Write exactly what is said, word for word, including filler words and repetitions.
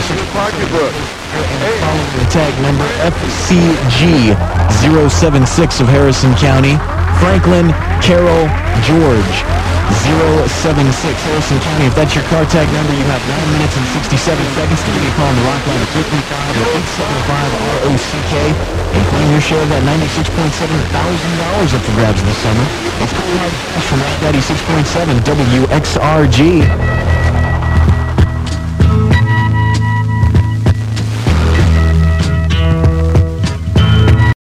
ninety-six pocketbook. and following the tag number F C G zero seven six of Harrison County. Franklin Carroll George zero seven six Harrison County. If that's your car tag number, you have nine minutes and sixty-seven seconds to give me a call on the Rock Line at three three five eight seven five R O C K and claim your share of that ninety-six point seven thousand dollars up for grabs this summer. It's Cool Hard Cash from Rock ninety-six point seven W X R G.